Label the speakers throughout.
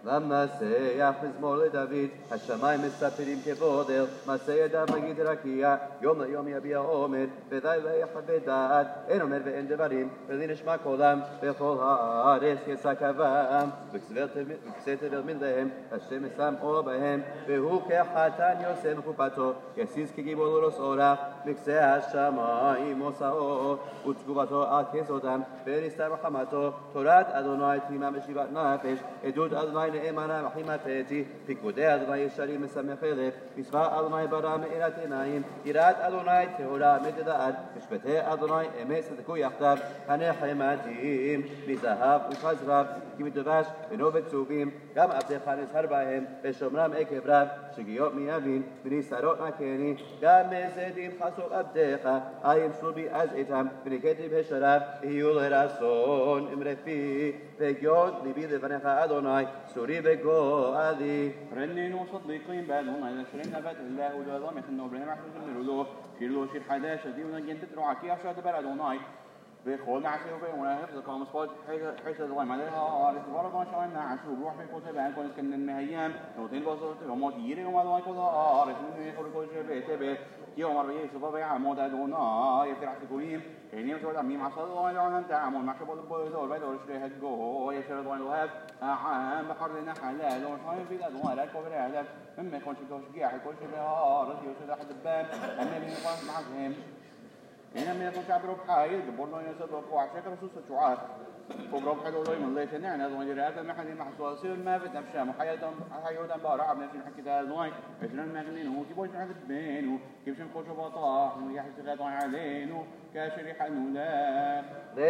Speaker 1: למסייח מזמור לדוד, השמיים מספרים כבודל, מעשה ידיו מגיד רקיע, יום ליום יביע עומד, ולילה יחווה דעת, אין אומר ואין דברים, ולי נשמע קולם, בכל הארץ יסקבם, וכסה תבל מלהם, השם שם אור בהם, והוא כחתן יוסף מחופתו, יסיס כגיבור לרוס אורח, וכסה השמיים מוסאו, ותגובתו על כסותם, ונסתר רחמתו, תורת אדוני תמימה משיבת נפש, עדות אדוני נאמנה וחימתתי, פיקודי אדוני ישרים משמח אלף, מצווה אדוני ברא מאירת עיניים, יראת אדוני טהורה מדעת, משפטי אדוני אמת צדקו יחדיו, הנחמתיים מזהב וכזרב, כי מדבש ונובד צהובים, גם עבדיך נזהר בהם, ושומרם עקב רב, שגיאות מיבין, ונסתרות נקני, גם מזדים חסות עבדיך, עין סלובי אז איתם, ונקטי בשרב, יהיו לרסון אמרפי, וגיון ליבי לבניך אדוני, סורי וגואלי.
Speaker 2: رنين وصديقين بأدونا إذا شرين نبات الله وجوازهم يخنوا برنا محفوظ من رلوه شيرلو شير حداشة دي ونجين تترو عكي أشهد بأدوناي بخول نعسيه وبيونا يفضل كلام صفات حيث الظلم عليها عارف بارك ما شاء الله نعسيه وروح في كل سبعين كل سكن المهيام نوتين بصوت وما تيري وما دواي كذا عارف من يخل كل شيء بيتبه يوم مرة يسوع بيع عمود أدونا يفتح سكويم يعني يوم تقول ميم عصا الله لعنة تعمل مع شباب البوز والبيت والشريه الجو يشرد وين الوهاب عام بحرنا حلال وشايف في الأدوار لا كبر هذا مما يكون شيء تشجيع يكون شيء بهار يوسف أحد الباب أما بينقاش معهم هنا من يكون شعب رب حايل قبلنا يسد رب وعشاك رسول الشعار وبرب حلو الله من الله شنعنا ذو جرات المحل محصول سير ما في تمشى محيودا بارع من في حكي ذا ذوين عشرين مغنينه كيبوش عند بينه كيف شنقوش بطاح ويحس غاض علينا كاشري حنولا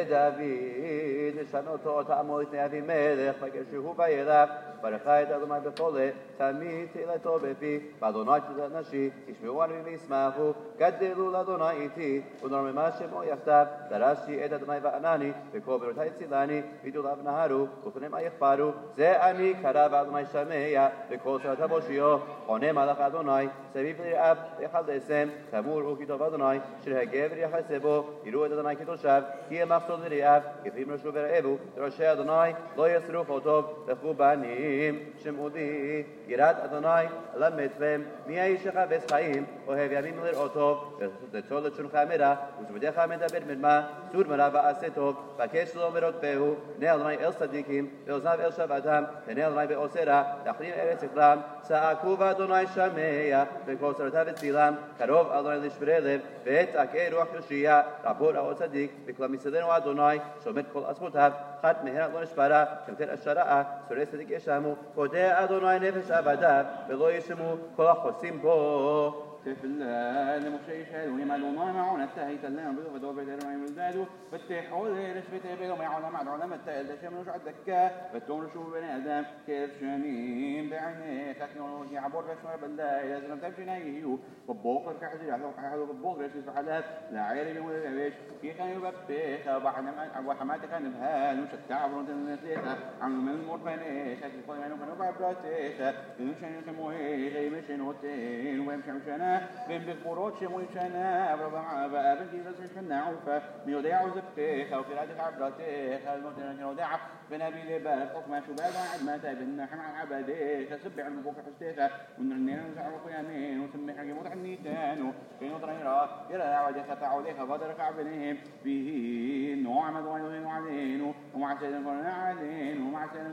Speaker 1: לדוד לשנותו תעמוד לפני אבי מלך וכשהוא בילך ברכה את אדוני בחולה תמיד תהילתו בפי באדוני תהילת נשי ישמעו עליהם וישמחו גדלו לאדוני איתי ונרממה שמו יחדיו דרשתי את אדוני וענני וכל ברותי הצילני וידוליו נהרו ופנימה יחפרו זה אני קרא ואדוני שמע וכל צרת הבושיו עונה מלאך אדוני סביב לרעב ויחלסם תמור וכתוב אדוני שהגבר יחסה בו יראו את אדוני כתושב כי מחסוד לרעב יפים רשו ורעבו דרשי אדוני לא יסרו חוטוב לכו בנים שמעו לי יראת אדוני למדכם מי האיש שחפץ חיים אוהב ימים לראותו ותול את שונך מרע וזבדיך מדבר מרמה סור מרע ועשה טוב בקש שלום ורודפהו פני אדוני אל צדיקים ואוזניו אל שבתם פני אדוני בעושה רע תכנין ארץ אכלם צעקו ואדוני שמע וכל צרותיו הצילם קרוב אדוני לשברי לב ותעקה רוח יושיע רבו רעות צדיק וכלל מסדנו אדוני שומט כל עצמותיו חת מהרת לא נשברה כמתר אשרעה סורי צדיק ישמו פודה אדוני נפש עבדיו ולא ישמו כל החוסים בו
Speaker 2: تفلا لمشي يشهدون ما دون معون التهيت لنا بيض ودور بيدر ما يمزدادوا فتحوا ليش بتبيض ما يعلم مع العلماء التهيت لشم نوش عدكا فتون شوف بني آدم كيف شنين بعينيه تكنولوجيا عبور رشمر بالله لازم تمشي نايو ببوقر كحزير حلو ببوقر رشيد فحلات لا عيري ولا بيش كي كان يببيخ وحماتي كان بهال وش التعبر تنسيخ عملوا من المرفنيش هكي قول منو كانوا بعبراتيخ يمشي يسموه غيمشي نوتين ويمشي مشانا بين بالقروض شموي شنا بربع بابن كي رزق شنا عوفة ميودع وزبتيخ أو كرادك عبراتيخ الموتين يودع بنبي لبال قف ما شو بعد عد ما تابن حمع عبديخ سبع المبوك حستيخ ونرنين نزعرق يمين وسمي حقي موضع النيتان وكين وطريرا يرى عوجة تفعوليخ بدرك عبنهم به نوع مدوين وعلين ومع سيدنا كوننا علين ومع سيدنا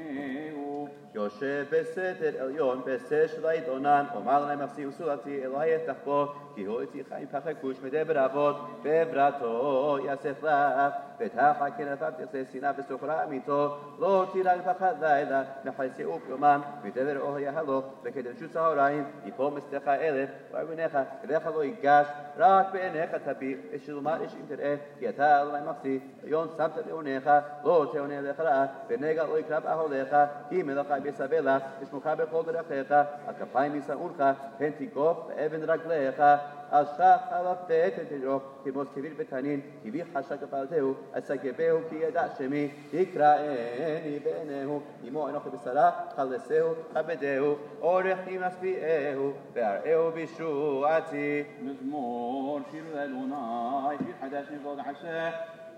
Speaker 2: كوننا
Speaker 1: יושב בסתר עליון בסתר של העיתונן אומר להם אפסי וסולתי אלוהי תחבו כי הוא איתי חיים פחד כוש מדבר אבות בברתו יאסף רב ותחק כנפיו תכסה שנאה וסוחרה אמיתו לא תירא לפחד לילה מחייסי יומם מדבר אוהל יהלוך וכדרשו צהריים יפול מסתך אלף וארגונך אליך לא ייגש רק בעיניך תביט ושלומר איש אם תראה כי אתה אלוהי מחסי עליון שמת לעונך לא תעונה לך רעה ונגע לא יקרב אהוליך כי מלאכה יסבל לך, תשמוך בכל דרכיך, הכפיים ישאונך, פן תיגוף באבן רגליך, על שח עלפת תדרוך, כמוס כביר בתנין, כבי חשק כפלתהו, אסגבהו כי ידע שמי, יקראני בעיניהו, עמו אנוכי בשרה, חלסהו, כבדהו, אורך נמשביעהו, והראהו בישועתי.
Speaker 2: מזמור שיר לאדוני, שיר חדש נבלוד עשה,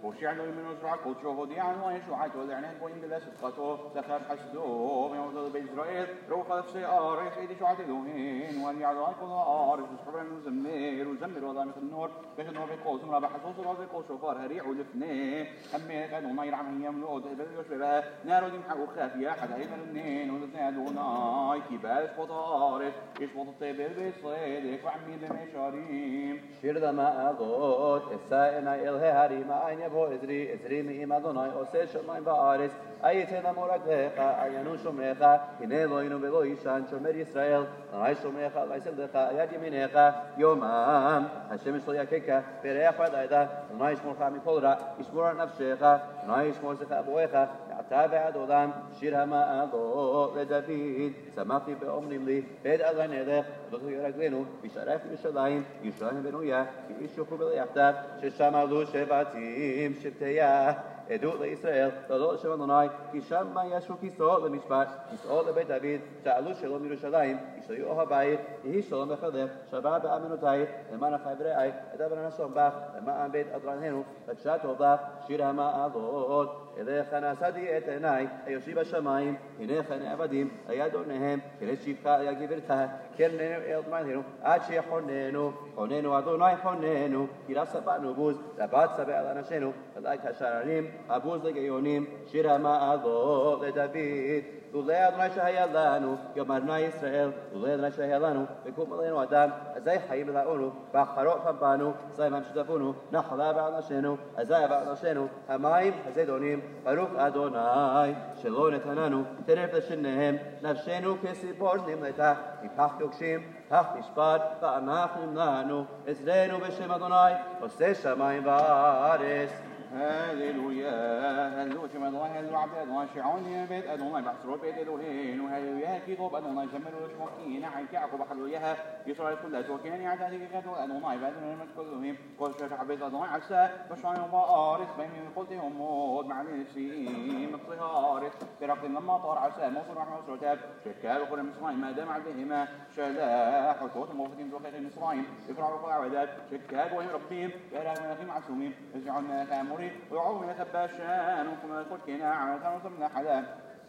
Speaker 2: הושיע לו ממנו זרוע קודשו, הודיע לנו ישועתו, לעניין גויים בלספקתו, זכר חסדו, ויעמדו בישראל, רוח נפשי הארץ, עד ישועת אלוהים, ואני על כל הארץ, וסחרנו זמר, וזמר الله מכנור, וכנור בקול, זמרה בחסוס الله בקול שופר, הריעו לפני, המלך אדוני רעם ימלוד, בלוש בבה, נארו דמחו חפיה, حد هيمرنين ولدنا أدوناي كبار شبط آرس يشبط الطيبر بصيدك وعميد مشاريم
Speaker 1: شير دما أغوت السائنا إلهي هريما أين يبو إزري مئيم أدوناي أسير شمين بآرس أيتنا مرقلقا أينو شمرقا هنا لوينو بلو إيشان شمر إسرائيل نعي شمرقا الله يسلقا يد يمينقا يومام الشمس ليكيكا بريح ودايدا نعي شمرقا مكل رأ يشمر نفسيقا نعي شمر زخا أبويقا يعتابع دولام شير هما أغوت لدفيد سمعتي بأمري لي بيد أغاني نلخ ودوتو يرقلينو بشرف يشلاين يشلاين بنويا يشوفوا باليحتاب ششاملو شباتيم شبتيا עדות לישראל, לעלות שם אדוני, כי שם ישבו כיסאות למשפט, כיסאות לבית דוד, שאלו שלום מירושלים, ישליו הבית, יהי שלום בחילך, שבת באמונותייך, למען החי ורעי, אדבר נשום בך, למען בית אדרננו, לקשה טוב לך, שיר המעלות, אליך נשאתי את עיניי, היושבי בשמיים, הנה חני עבדים, ליד אורניהם, כנס שבחה על גברתך, קרננו אל דמיינו, עד שיחוננו, חוננו אדוני חוננו, כי רב סבנו בוז, רבת סבע על אנשינו, אלי כשררים, הבוז לגאונים, שיר המעלות לדוד, לולא אדוני שהיה לנו, יאמרנה ישראל, לולא אדוני שהיה לנו, וקום עלינו אדם, אזי חיים אלאונו, ואחרות בנו, אזי מים שותפונו, נחלה בעל נשינו, אזי בעל נשינו, המים הזדונים, ברוך אדוני, שלא נתננו, טרף לשניהם, נפשנו כסיפור נמלטה, מפח יוקשים, פח משפט, ואנחנו נמלענו, עזרנו בשם אדוני, עושה שמיים וארץ.
Speaker 2: هاليلويا هاللويا شما الله هاللو عبد الله شعوني بيت أدوناي بحصروا بيت إلهين وهاللويا كي طوب أدوناي زمروا شموكين عين كعكو بحلوياها يسرائيل كلها توكين يعتادي كاتو أدوناي بعدنا نمت كلهم قول شاش عبيد أدوناي عسى بشعين وبارس بيني قلتهم مود مع النسيم مقصهارس برقد لما طار عسى موصر رحمة وسرتاب شكال وقل مصرين ما دام عبدهما شلاح وتوت موفتين توقيت مصرين يفرعوا قل عبدات شكال وهم ربهم يهلا من أخيم عسومين يزعون كامورين ويعوم من تباشان وكما يقول كنا عملتان وصمنا حدا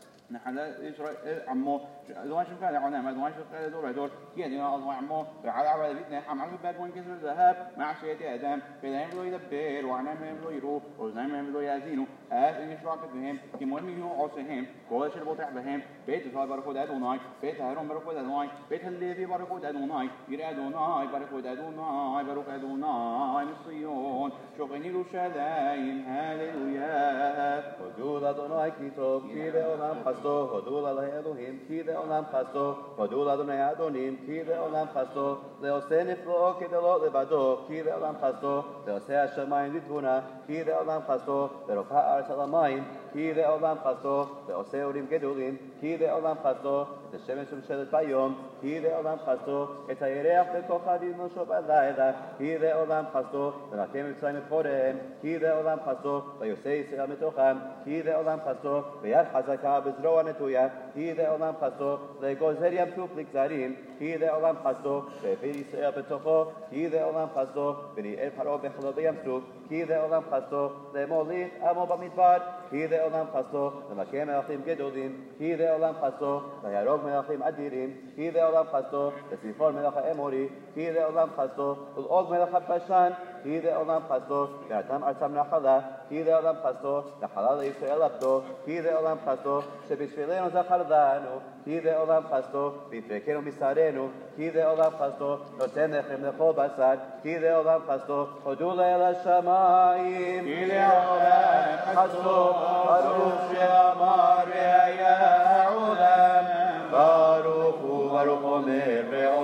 Speaker 2: نحلا إسرائيل عمو دوان شوف كذا عنا دوان شوف كذا دور كذا دينا الله عمو على عباد بيتنا حمل بباد وين كسر الذهب مع شيء آدم فإذا يملو يدبر وعنا ما يملو يروح وزنا ما يملو يزينه إن يشرك بهم كمهم يجوا عصهم كل شيء بطع بهم بيت إسرائيل بركود أدوناي بيت هارون بركود أدوناي بيت الليفي بركود أدوناي ير أدوناي بركود أدوناي بركود أدوناي مصيون شغني روشلايم هاليلويا
Speaker 1: حدود أدوناي كتاب كيف أولام خستو حدود الله إلهيم كيف أولام خستو حدود أدوناي أدونيم كيف أولام خستو لأسه نفلو كدلو لبدو كيف أولام خستو لأسه الشماين لتونا كيف أولام خستو لرفع أرسل الماين كيف أولام خستو لأسه أوريم גדולים, כי זה עולם חסדו, את השמש ומשלת ביום, כי זה עולם חסדו, את הירח וכוכבים נושו בלילה, כי זה עולם חסדו, ונתן מצרים את חוריהם, כי זה עולם חסדו, ויוצא ישראל מתוכם, כי זה עולם חסדו, ויד חזקה בזרוע נטויה, כי זה עולם חסדו, לגוזר ים סוף לגזרים, כי זה עולם חסדו, והביא ישראל בתוכו, כי זה עולם חסדו, וניער פרעה בחילו בים סוף, כי זה עולם חסדו, למוליך עמו במדבר, כי זה עולם חסדו, למכה מלכים גדולים, כי זה עולם חסדו, ויהרוג מלכים אדירים, כי זה עולם חסדו, לציפור מלך האמורי, כי זה עולם חסדו, ולעוג מלך הבשן, כי זה עולם חסדו, ונתן ארצם נחלה, כי זה עולם חסדו, נחלה לישראל עבדו, כי זה עולם חסדו, שבשבילנו זכר לנו, כי זה עולם חסדו, ויפרקנו משרנו, כי זה עולם חסדו, נותן לחם לכל בשר, כי זה עולם חסדו, הודו לאל השמיים, כי זה עולם חסדו, ברוך שאמר והיה עולם, ברוך הוא ברוך אומר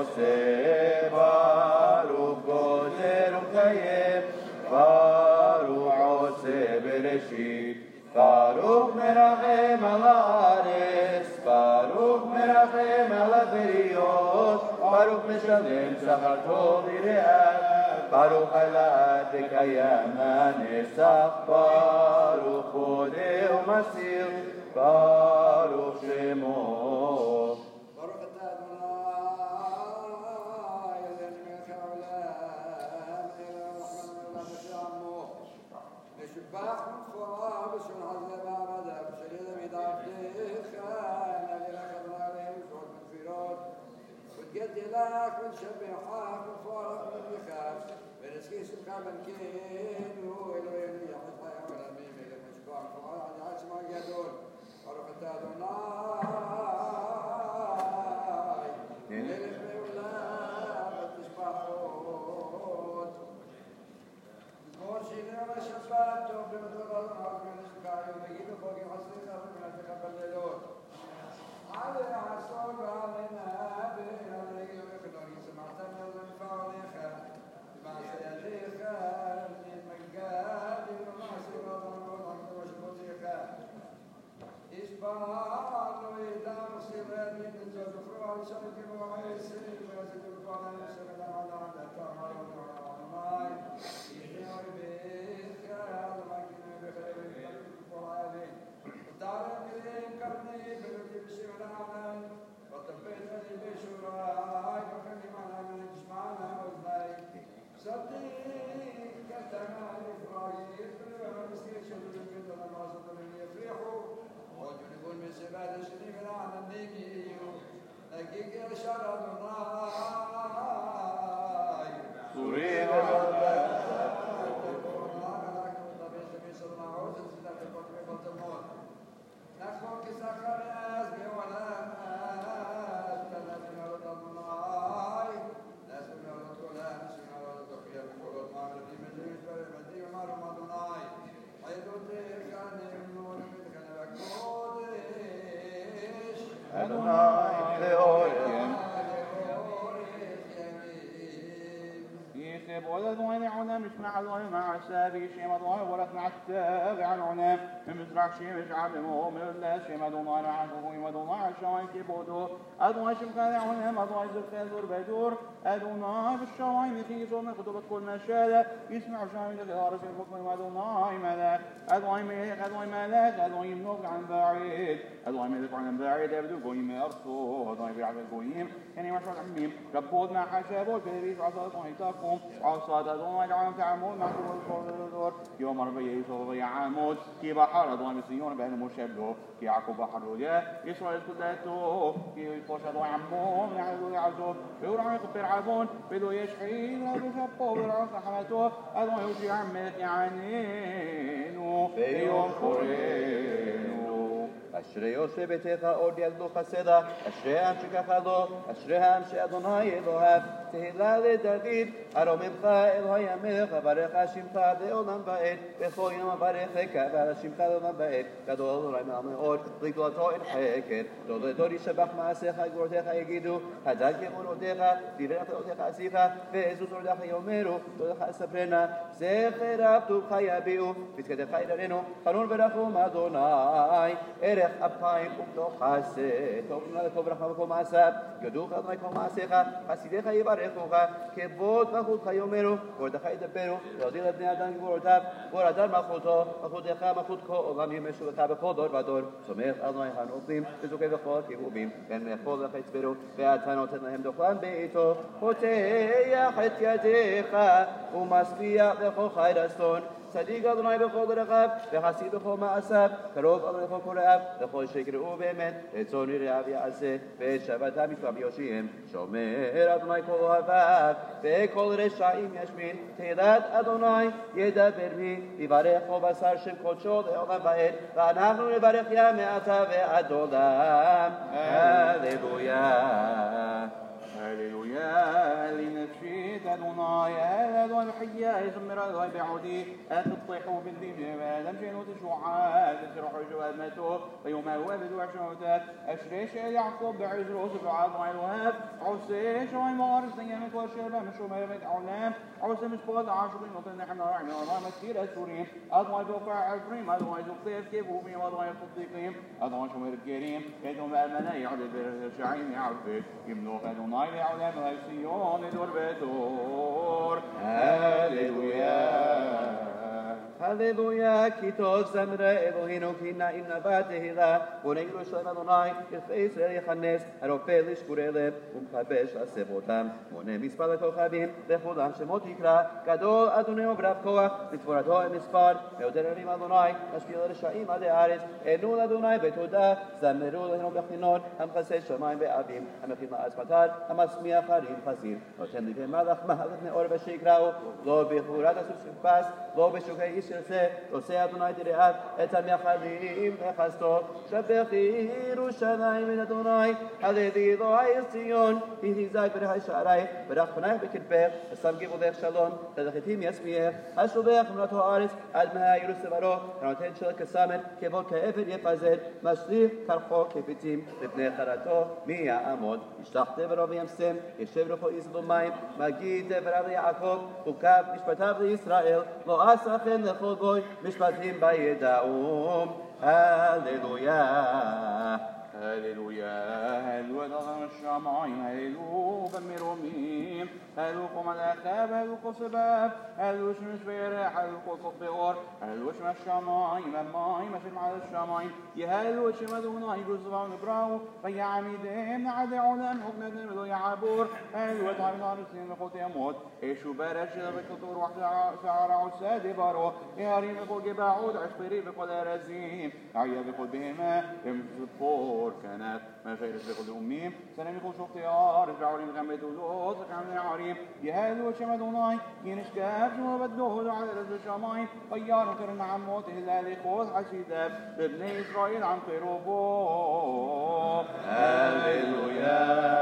Speaker 1: ועושה, ברוך גוזר ומקיים, ברוך עושה בראשית, ברוך מרחם על הארץ, ברוך מרחם על הבריות, ברוך משלם שכר טוב לרעה, ברוך עליו וקיים הנצח, ברוך חודה ומסיר, ברוך שמו.
Speaker 3: ברוך אתה אדוני אלוהינו מלך העולם, אלוהינו מלך העולם אשר עמו, משובח لك ونشبحك ونفارق ونخاف ونسكي سبحا من كينو إلوين يحط حيا ونمي ملك مشبع فعلا عشما يدون ورفت أدوناي ملك مولاد تشبحون مرشدنا وشبات توبنا تغلنا من الشكاية ونجيب فوق حسننا من تقبل اللون على عصر علينا بنا لي ويخلوني سمعت من الفعليخ مع سياليخ من المنقاد ومع سيوضا والأرض وشبوتيخ إشبال وإذا مصيبات من الزوج فروع شرك وعيسي ويزد القرآن يسرد على عدد تعمل ونعمل يحيي بك المكين بخير القرآن دار كريم كرني بلدي بشيران وطبيت لي بشراي وخلي معنا من جسمنا وزناي صديق كتمان إفرايل مسكين شدود الجد لما صدر يفرحوا وجنبون من سباد الشريف العالم النبي لقيك يا شرد
Speaker 2: سوري
Speaker 3: نحن كسخر أزمي ولا أستنى من أرض المناي نسمي من أرض كلها نسمي من أرض تقيا بقولت ما عملتي مجلس برمتي وما رمضناي حيث تلقاني من نور مثل بكودش
Speaker 1: أدوناي لأوريم
Speaker 2: يخيب ولد وين عنا مش مع الله مع السابي شيم الله ولد مع التابع العنا من مزرع شيم مش عبمه من الله شيم أدونا نعبه ويمدونا عشان كيبودو أدونا شيم كان عنا أدونا زرفان زور بدور أدونا بالشواي مخيزو من خطوبة كل مشالة يسمع شاين الغارس الحكم أدونا ملاك أدونا ملك أدونا ملاك أدونا يمنوك عن بعيد أدونا ملك عن بعيد أبدو قويم أرسو أدونا بيعب القويم يعني مشروع عميم ربود ما حشابه كذبيس عصاكم هيتاكم عصاد أدونا العالم تعمود معكم الدور يوم ربي يسوع يعمود كي بحر أدونا بسيون بين مشبه كي عقب بحر رجاء يسوع يسكتاتو كي يفوش أدونا عمود يعزو يعزو يورع يقبر عبون بدو يشحين لا بشبه بالعصا حمته أدونا يوشي عمك يعنينو يوم قرينو
Speaker 1: אשרי יושב ביתך עוד ילדו חסדה, אשרי העם שכחלו, אשרי העם שאדוני אלוהיו, תהילה לדוד, ארוממך אלוהי המלך, אברך שמך לעולם ועד, בכל יום אברכך, ועל שמך לעולם ועד, גדול אלוהי מעל מאוד, לגדולתו אין חקר, דור לדור ישבח מעשיך, גבורתך יגידו, הדל גבורותיך, דברי נפלותיך עשיך, ועזו תורתך יאמרו, תורתך אספרנה, זכר עבדך יביאו, פסקתך ידרנו, חנון ורחום אדוני, ערך אפיים ובנו חסד, טוב לטוב רחם וכל מעשיו, יודוך אדוני כל מעשיך, חסידיך יברכוך, כבוד מלכותך יאמרו, גבורתך ידברו, להודיע לבני אדם גבורותיו, גבור אדם מלכותו, מלכותך מלכות כל עולם ימשו לך בכל דור ודור, סומך אדוני הנופלים, וזוכה בכל כיבובים, כן לאכול לך יצברו, ואתה נותן להם דוכלם בעיתו, פותח את ידיך, ומשביע לכל חי רצון, צדיק אדוני בכל דרכיו, וחסיד בכל מעשיו, קרוב אדוני בכל קוראיו, לכל שיקראו באמת, רצון יראיו יעשה, ואת שבתם יפעם יושיעם, שומר אדוני כל אוהביו, וכל רשעים ישמין, תהילת אדוני ידבר בי, יברך כל בשר שם קודשו לעולם ועד, ואנחנו נברך יה מעתה ועד עולם, הללויה.
Speaker 2: هللويا لنفسي أدوناي أدوان الحياة يزمر أدوان بعودي أتطيحوا بالذنب لم شئنوا تشوعات تسرحوا جوابمته ويوم هو بدوع شعوتات أشريش يعقوب بعز رؤوس بعض وعلوهات عسيش وعي مغارس نيامت والشربة من شميرة علام عسى مسبوط عشرين وطن نحن رعمي والله مسكير أسورين أدوان بوقع عفرين أدوان زقيف كيبوبين وأدوان الصديقين أدوان شمير الكريم يدوم بأمنا يعدد برشعين يعرفت يملوك أدوناي لعلام السيون دور بدور هاليلويا
Speaker 1: הללויה, כי טוב זמרה אלוהינו, כי נעים נבע תהילה, בונה ירושלים אדוני, יפי ישראל יכנס, הרופא לשבורי לב, ומכבש להסב אותם, מונה מספר לכוכבים, לכולם שמות יקרא, גדול אדוני וברב כוח, לתפורתו אין מספר, מעודד ערים אדוני, משפיע לרשעים עדי הארץ, ענו לאדוני בתודה, זמרו אלוהינו בכינור, המכסה שמיים ואבים, המכין לארץ מטר, המשמיע חרים חזיר, נותן ליבי מלאך נאור ושיקראו, לא בחורת הסוס שפס, לא בשוקי איש ירצה, עושה אדוני תרעב, את המייחלים לחסדו, שבח ירושלים מן אדוני, הללי אלוהי ציון, יהי זית ברכי שערייך, ברך פנייך בקדפך, ושם גבולך שלום, תלכתים ישמיעך, השולח אמרתו הארץ, עד מהירוס לברו, הנותן של כסמת, כבוד כאפד יפזר, משליך כרחו כפיתים, לפני חרתו, מי יעמוד, ישלח דברו וימסם, ישב רוחו איז במים, מגיד דבריו ליעקב, וקו משפטיו לישראל, לא עשה כן לכל גוי, משפטים בידעום, הללויה.
Speaker 2: هللويا هللويا ضغم الشمعين هللويا بالمرومين هللويا قم الأخاب هللويا صباب هللويا شمس بيرح هللويا صف بغور هللويا شمس الشمعين مماي مشم على الشمعين يهللويا شمدونا يجوز ضغم براو فيا عميدين عدي علم حبنا نملو يعبور هللويا تعمل على السنين لقوت يموت إيشو بارش بكتور واحد شعر عساد بارو يهرين بقول جباعود عشبري بقول أرزين عيا بقول بهما يمشي الطور كانت ما غير بقول أميم سلام يقول شو اختيار رجعوا لي مغمد ولوط كامل عريم يهلو شمدوناي ينشكاف شو بدوه على رز الشماين طيار كرن عموت هلالي خوض حسيداب ببني إسرائيل عن قروبو هللويا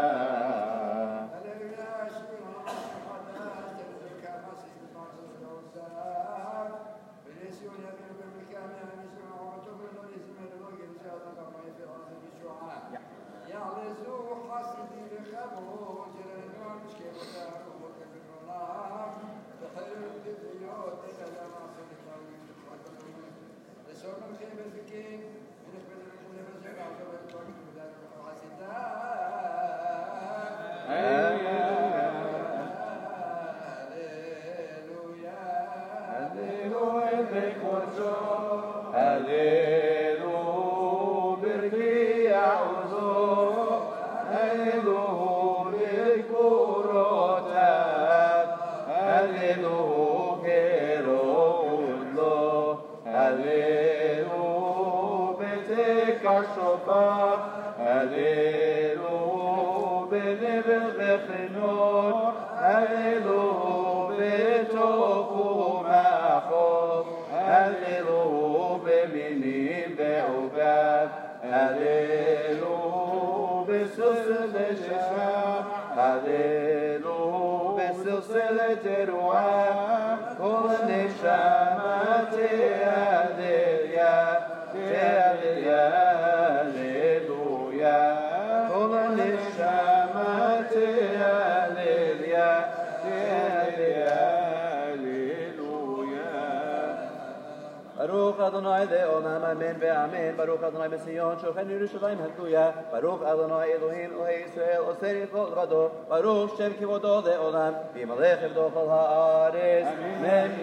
Speaker 1: Adonai le'olam amen ve'amen. Baruch Adonai b'Sion shochem Yerushalayim hallelujah. Baruch Adonai Elohim Elohei Yisrael oser yichol v'ado. Baruch Shem kivodo le'olam v'yimalech evdo chol ha'aretz. Amen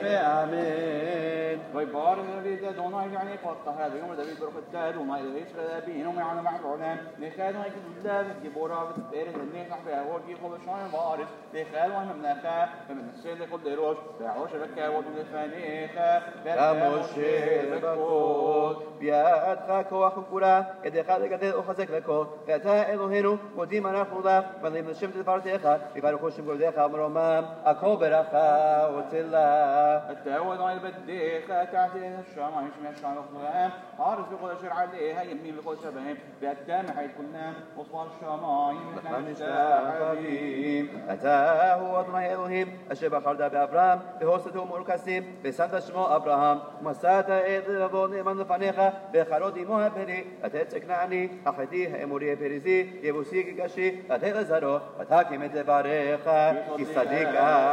Speaker 1: ve'amen.
Speaker 2: ويبارك داوود أدوناي يعني قطع هذا يوم داوود بروح التاد وما إلى إسرائيل بينهم ويعلم مع العلام لخال ما يكتب الله جبورا بتبارك الناس نحبها وجي خل شان بارس لخال وهم مناخا من السيد خل دروش بعوش بكا ودول فانيخا
Speaker 1: كموشي بكود بيأتك كوح كورا يدك لجدل أخزك لكو فتا إلهينو وديم نخوضا بليم الشمت الفارتيخا ببارك الشم قرديخا مرمام أكو برخا وتلا
Speaker 2: التعود عن البديخا تعتين الشام عن شمال الشام الخلام عارف بقول شرع عليها يمين بقول شبههم بأتام حيث كنا وصال الشام
Speaker 1: مكان الشافين أتاه أدوناي إلهيم أشبه خردا بأبرام بهوسته مركسيم بسنت شمو أبراهام مساتا إذ بون من فنيخا וחרות עמו הפרי, לתת כנעני, החתי האמורי הפריזי, יבוסי כקשי, לתת לזרו, ותקים את דבריך, כי צדיק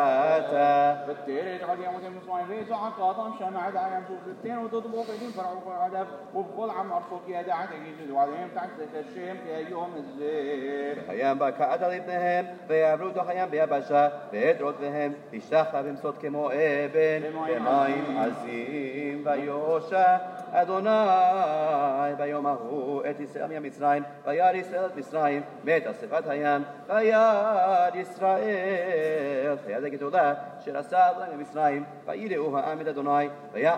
Speaker 1: אתה.
Speaker 2: بالتالي تقعد يوم المصنعين في ساعة قاطم شمع دعم سوستين وتطبق قديم فرعوا العدف وبقول عم أرفق يا دعت يجد وعليهم تحت الشيم في يوم الزيف.
Speaker 1: ויעם בקעת על לבניהם, ויעברו תוך הים ביבשה, ואת רוטביהם, תשתחת במסות כמו אבן, במים עזים, ויושע אדוני ביום ההוא את ישראל ממצרים, וירא ישראל את מצרים, מת על שפת הים, וירא ישראל, וידע גדולה, אשר עשה אדוני ממצרים, ויראו העם את אדוני,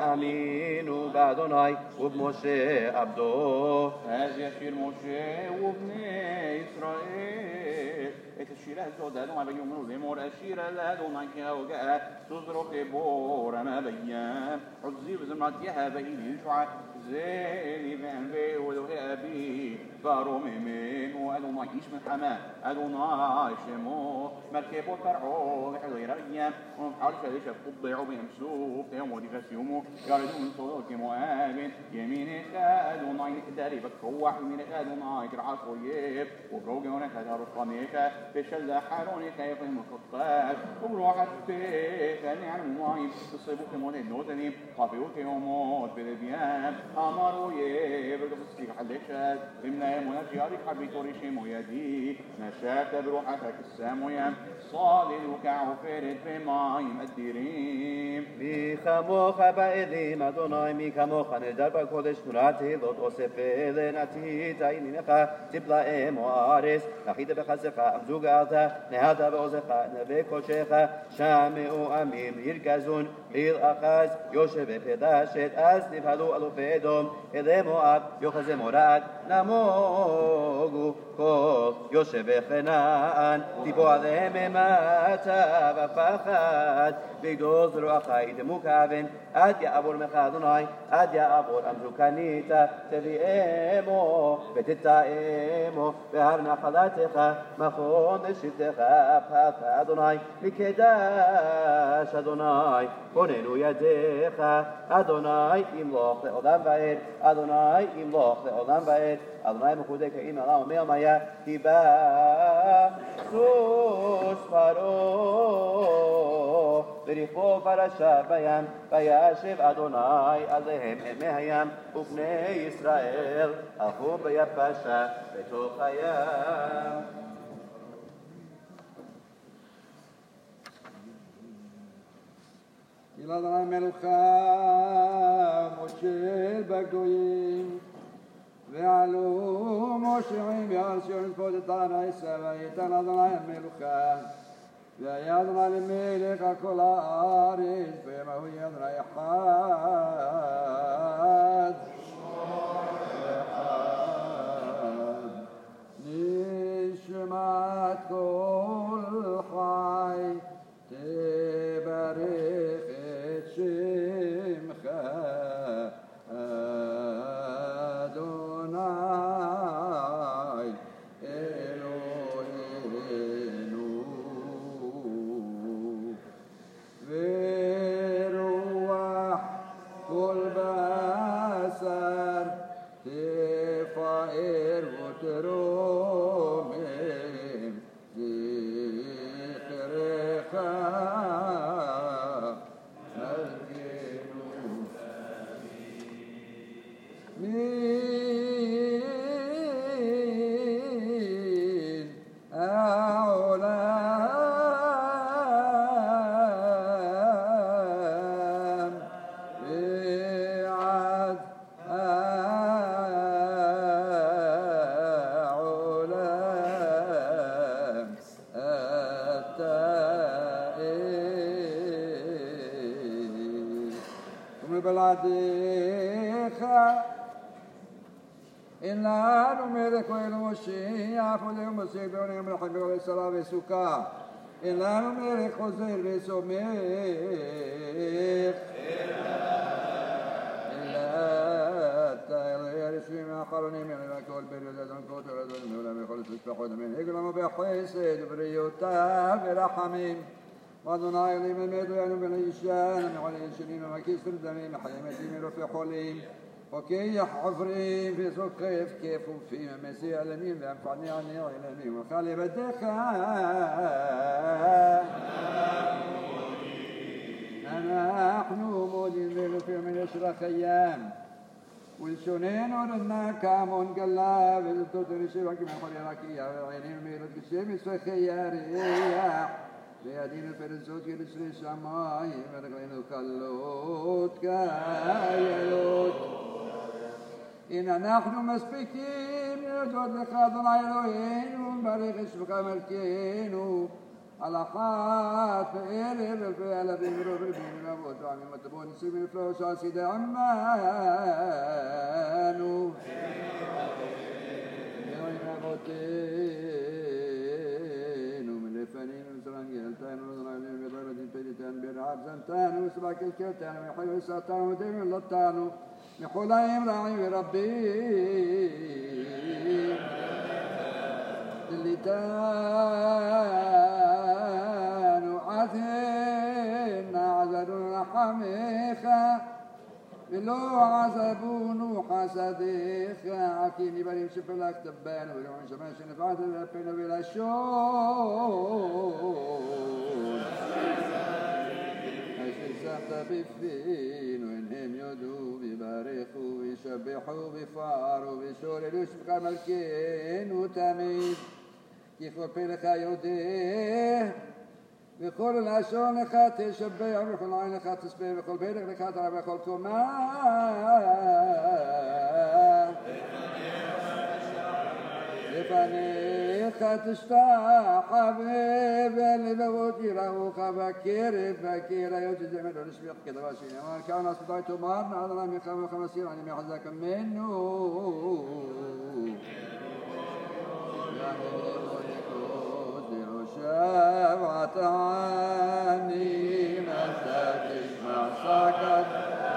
Speaker 1: ויאמינו באדוני ובמשה עבדו.
Speaker 2: אז ישיר משה ובני ישראל את השירה הזאת אדוני ביומנו לאמור השירה לאדוני כהוגה תזרוק בור מה בים עזי וזמרת יהבי ישוע זלי ואנבי ואלוהי אבי ברוממנו אדוני איש מלחמה אדוני שמו מרכבות פרעה וחלוי רבים ונפעל שליש הפضع بهم سوف يوم ودفاس يومه يردون من صدور كمؤاب يمينك أدوني نقدري بكروح يمينك أدوني ترعاك ويب وبروجونك هتعرف قميك بشل حارونك يفهم الخطاب وبروحك فيك نعم الله تصيبك من النوتني خافيوك يوموت بالبيان أمروا يبرد فسيك حلشات إمنا يمونا جيارك حبي توريشي ميدي نشاك بروحك السامويا صالدك عفرت بمايم الديرين
Speaker 1: מי כמוך באלים, אדוני, מי כמוך נדר בקודש תורתי, לא תוסף אלנתית עיניך, תפלאם או ארץ, נחית בחסך, עמדו גאלת, נהלת בעוזך, נווה קודשך, שמעו עמים, ירגזון, חיל אחז, יושב בפלשת, אז נבהלו אלופי אדום, אלי מואב, יוחזי מורד, נמוגו כל יושב בכנען, טיפו עליהם ממטה ופחד, בגדול זרועך ידמו כאבן, עד יעבור ממך אדוני, עד יעבור עמדו קנית, תביאמו ותטעמו, בהר נחלתך, מכון לשבתך, הפלת אדוני, מקדש אדוני, כוננו ידיך, אדוני ימלוך לעולם ועד, אדוני ימלוך לעולם ועד, אדוני מחודק האם עלה אומר מיה, כי בא סוס פרעה, ורכבו פרשה בים, וישב אדוני עליהם אמי הים, ובני ישראל הלכו ביבשה בתוך הים.
Speaker 3: ילד אדוני מלוכה משה בגויים ועלו מושעים וירשיון לצפות את הנעשה ויתן אדוני המלוכה והיה אדוני למלך על כל הארץ בימה הוא יהיה אדוני אחד נשמת כל חי תברך את שמך אדוני אלוהינו ורוח כל בשר תפאר ותרומם זכרך בלעדיך איננו מלך ואין מושיע חוזר ומוסיף ועונה מלכים ועולה שרה וסוכה איננו מלך חוזר וסומך אלא אתה אלוהי הרשמים האחרונים יעלה והכל בריאות אדון כותו אדון מעולם יכול לספחות אמן הגלמו בחסד ובריאותיו ורחמים ואדוני אלוהים אמת ויענו בן הישן המעולה ישנים ומקיס פרדמים מחיים מתים מרופא חולים وكي حفرين في سوق كيف وفي مسيح الأمين لأنفعني عني وإلمين وخلي بدك نحن مولين في من يشرق أيام والشنين ورنا كامون قلاب التوتر شبك من حريركية والعينين ميرد الشمس وخيارية بيدين الفرزوت يلسل السماء مرغلين الكلوت كايلوت إن نحن مسبكين يجود لخاضنا إلهين ونبريغ اسمك ملكين على حات فإيري بالفعل بمرو بالبين ربوت وعمي متبون سبيل الفلوس عسيد عمانو يوين أبوتين ومن لفنين وزرانجيلتين وزرانجيل بضربة تجتان برعب زنتان وسباك الكلتان ويحيو الساتان ودين اللطان محولايم راعي ربي الليتان وعثين عزلون حميخة بلو عزبون وحسديخة عكيني بريم شفلك تبان ولعون شماش نفعت الأبين بلا شون أشتسمت بفين وإنهم يدوا ببارخوا ويشبحوا بفاروا بشور الوشبق ملكين وتميد يخور بيلك يوديه بكل الأشون لك تشبع بكل العين لك تسبيع بكل بيلك لك تعب بكل كمان لفنيك تشتاح حبيب اللي بودي روخ بكير يوجد من الرسبيق كده باشين وان كان أصبحت مارنا هذا من خمسين عني محزاك منه شبعت عني متى تسمع سكت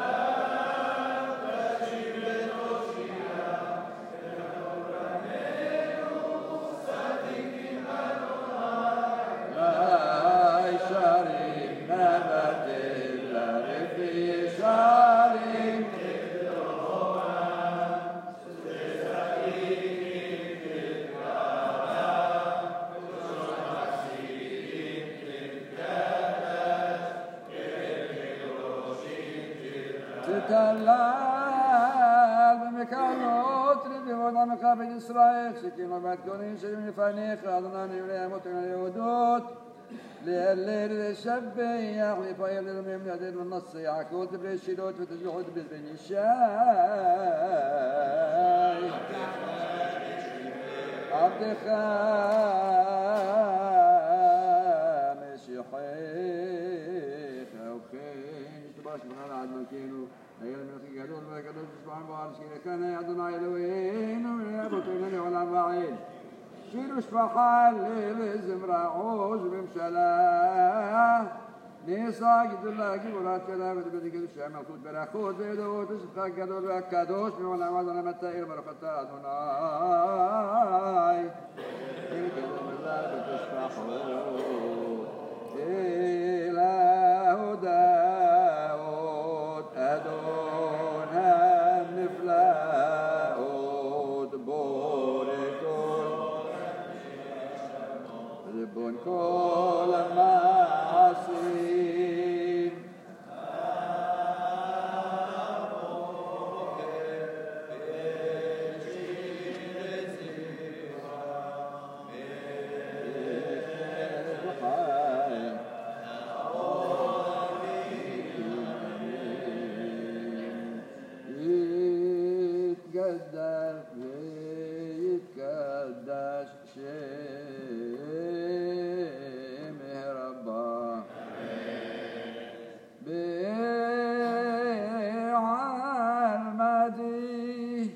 Speaker 3: لا شريك نبت إلا في شريك تتلال بمكانوت ربي وضع مقابل إسرائيل سكين وبعد كونين شيء فانيق أظناني ولا يموتون اليهودوت لليل الشبي يغلي فايل المهم يدير بالنص يعكوت بريشيلوت وتجلحوت بين الشاي عبد خامس يحيخ أو خين تباش من هذا عد ملكينو أيها الملكي قدول ما قدول تسبحان بارسكين كان يعضنا إلوين ويابطونني ولا معين شيلو شفحال للزمرة عوز بمشلا نيسا قدول لاقي ولاد كلام بدي قدول شعر ملكوت براخوت بيدو تسبقا قدول كادوش من ولا عوضنا متائر مرقطة أدوناي إلكم الله بتسبحون إله داود أدونا نفلاود بوركون ربون كل المعاصين يتقدس شمه ربا بعلمدي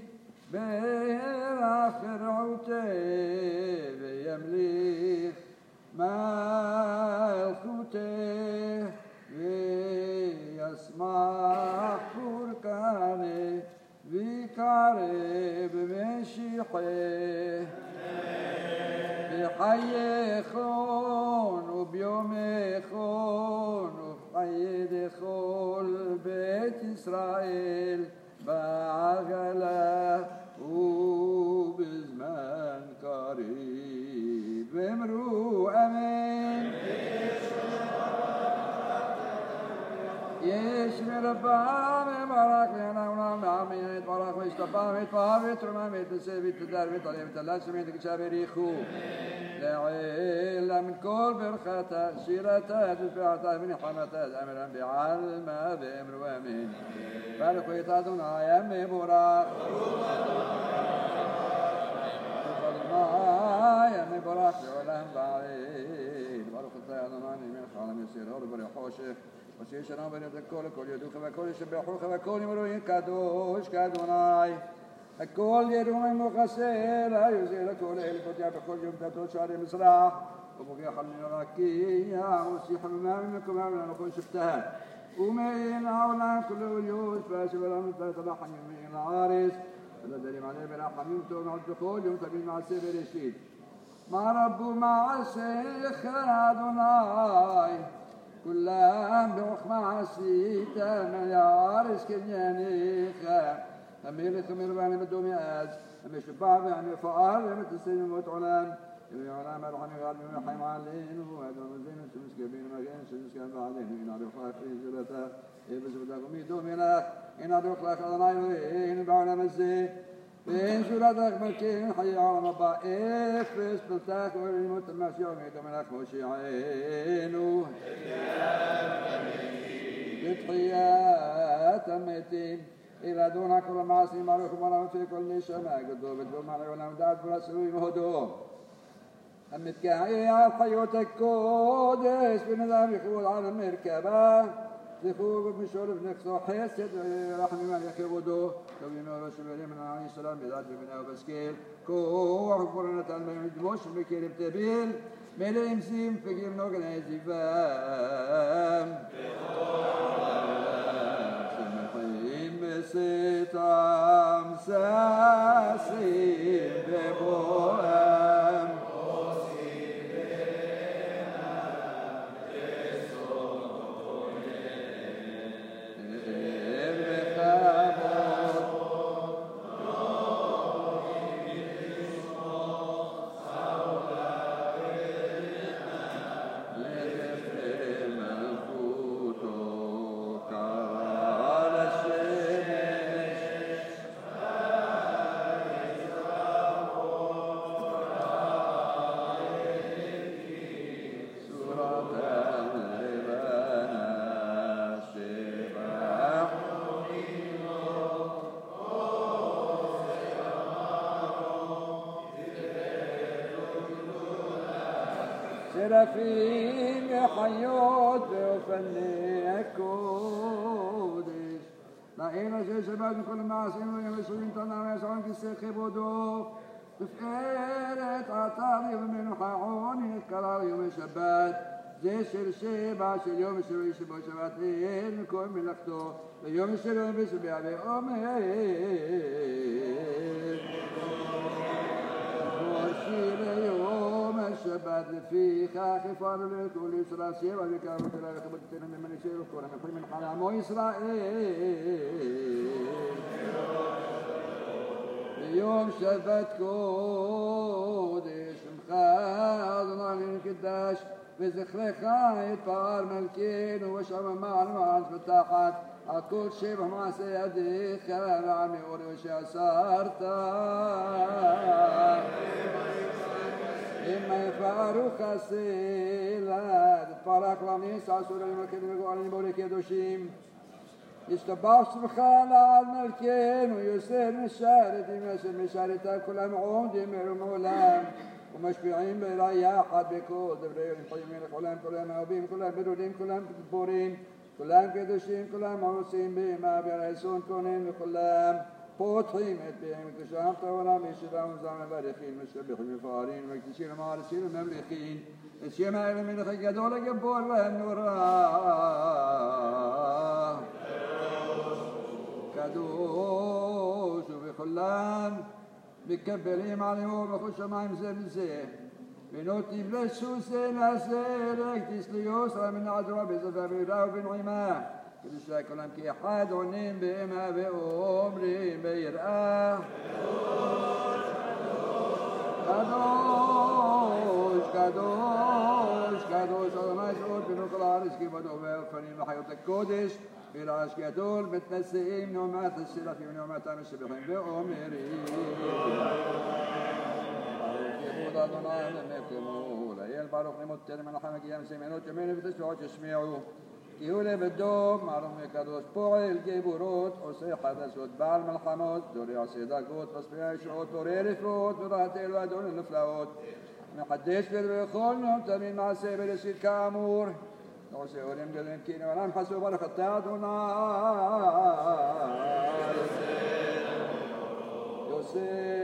Speaker 3: بآخر عوته بيمليك ملكوته ويسمع فرقانه بقريب مشيحه بحي خون وبيوم خون وبحي دخول بيت إسرائيل בעגלה ובזמן קריב ואמרו אמן. יש מרבה מברך לעולם לעמי יתברך וישתפר ויתפאר ויתרומם ויתנשא ויתהדר ויתעלה ויתהלש ויתקשר ויריחו לעילה من כל ברכתה שירתה תשבחתה ונחמתה זמרם בעלמא ואמרו אמן. ברכו את אדוני המבורך מבורך לעולם ועד. ברוך אתה אדוני מלך העולם יסיר אור וברי חושך وشيش أنا بني الكل كل يدوخ وكل يسبحوك وكل يمروين كدوش كدوناي الكل يروين مغسل يزيل كل الفتيا بكل يوم تدوش شهر مصراح وبقي حلنا راكيا وسيح ما منكم أولا نكون شفتها ومين أولا كل يوم فاشل ولا نتطلع حميم العارس ولا دليل عليه بلا حميم تون على الدخول يوم تبين مع السيف الرشيد ما ربو مع الشيخ أدوناي كلام بوخمع السيدة مليارس كنيانيخا أمير خمير باني بدومي أز أمي شباب يعني فقار يمت السين الموت علام يبي علام الرحمي غالبي ويحيم علين وهدون الزين سمس كبير مكان سمس كبير بعدين إن عدو خلاف في زلتا يبس بداكم يدومي لك إن عدو خلاف أضناي وإن بعنا مزي بين سورتك ملكين حي على مبا إفس بلتاك والموت المسيوم يدومي لك وشيعينو بتحيات الميتين إلى دون كل معصي معروف ورحمة في كل شماء قدوم الدوم على ولا مداد برسول مهدوم أمت كاهي على الحيوت الكودس بنظام يخوض على المركبة تخوض بمشورف نفسه حسد رحمة من يخوضه توبيم ورسول الله من عليه السلام بذات بنا وبسكيل كوح قرنة الميمد مش بكير بتبيل ملئ مسيم فكير نوغن عزيفام ستام ساسين ببوام سرافيم يحيوت وفني الكودش لا إله شيء شباب كل معصيم ويمسوين تنام يسعون كسيخ بودو بفئرة عطاري ومن حاعوني الكرار يوم الشبات زي شرشي باش اليوم الشروي شبو شباتين كل من لختو اليوم الشروي بسبيع بأمي وشير يوم الشبات في خافر لكل إسرائيل وذكر لا يخبرتين من يشير الكورة من من حرام إسرائيل يوم شبت كودش مخاضنا للكداش بذكر خايط طار ملكين وشعب معلومات فتاحات أكل شبه مع سيدي خلال عمي وريوش أسارتا إما يفعلوا خسيلات فرق لميس عسول الملكين وقالين بوليك يدوشيم يشتباش بخال على الملكين ويسير مشارد يمشي مشارد كل معود يمر مولام ومشبعين برياحة بكود بريون قيمين كلهم كلهم عبيم كلهم برودين كلهم بورين كلهم كدوشين كلهم عروسين بما بريسون كونين كلهم بوتحيم بهم تشام طورا مشبعون زعم بارخين مشبحين مفارين مكتشين مارسين مملخين الشمال من خجدول جبور والنورا كدوش وبخلان بكبريم عليهم وخش معهم زمزه بنوتي بلسوس ناسيرك تسليوس من عدوى بزفابيرا وبن عماه ודשאי כולם כאחד עונים באמה ואומרים ביראה קדוש, קדוש, קדוש, אדוני צבאות בנו כל הארץ כיבדו ואופנים וחיות הקודש ברעש גדול מתנשאים נעמת השרפים ונעמתם השבחים ואומרים כיבוד אדוני למקומו לאל ברוך נמותנו מנחם הגיע מסיימנות ימינו ותשבעות ישמיעו כי הוא לבדו מערוך מקדוש פועל גבורות עושה חדשות בעל מלחמות דורי עושה דרגות משפיע ישועות בורא רפואות ורעת אלו אדון הנפלאות מחדש בכל יום תמיד מעשה בראשית כאמור עושה אורים גדולים כאילו עולם חסו ברכת אדוני יוסף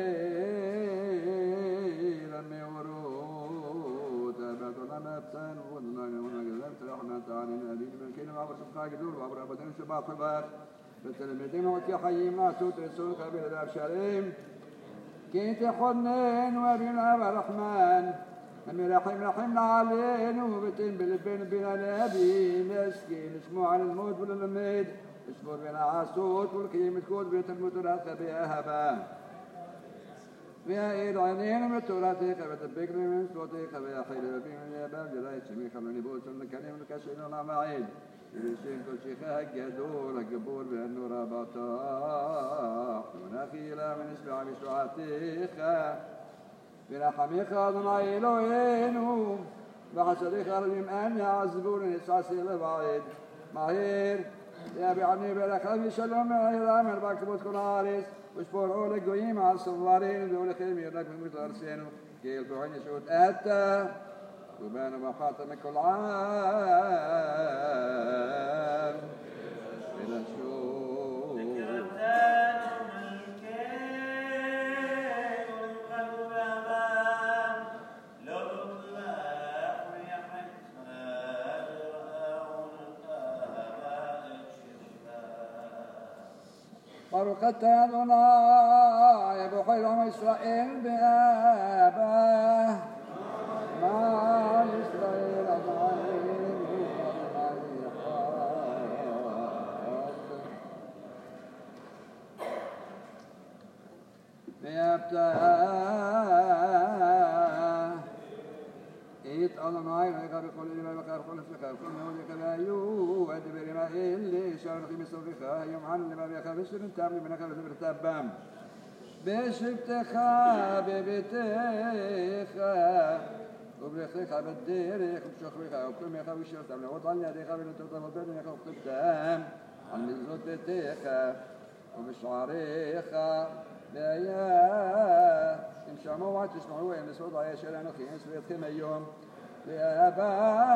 Speaker 3: המאורות אבת עולם אבטן ואדוני נאמונה גדלם תרחמת עלינו אבינו בנקינו ועבר שבחה גדול ועבר אבתנו שבח ובח ותלמדינו אותי חיים לעשות רצונך בלעדיו שערים כי תחונן ואבינו אב הרחמן המרחם רחמנה עלינו ותן בלבנו בין הנביאים להשכיל לשמוע ללמוד וללמד לשבור ולעשות ולקיים את כל בתלמוד תורתך באהבה והאיר עינינו מתורתך ותדבק לנו מצוותיך ויחיל רבים ליבם ג'לאי שמך ולניבוס ולנקנים ולקשנו למעיד ולשם קודשך הגדול הגבור והנורא בטח ונחילה ונשבע בשבועתך ורחמך אדוני אלוהינו וחסדיך הרבים אן יעזבו ונשעשי לבעד מהר יביעני ברכה ושלום מהר אמר בכתובות כל הארץ ושפורעו לגויים על סברינו ולכם ירנק במות לארצנו כי ילבוחן ישועות אתה ובאנו בחרת מכל עם ונשוב ברוך אתה אדוני בוחר עם ישראל באהבה מעל ישראל עדיין אדוני אחד ואהבת את אדוני לך בכל לבבך ובכל נפשך ובכל מאודך והיו הדברים האלה שאנחנו מסורך היום ענו לבבך ושנתם לבנך ושברתם בם בשבתך בביתך וברכך בדרך ובשוכבך ובקומך ושרתם לעוד על ידיך ולתורתם ובדניך וכתבתם על מזוזות ביתך ובשעריך והיה אם שמעו תשמעו אם לסעוד עלי אשר אנוכי אנסו ידכם היום באהבה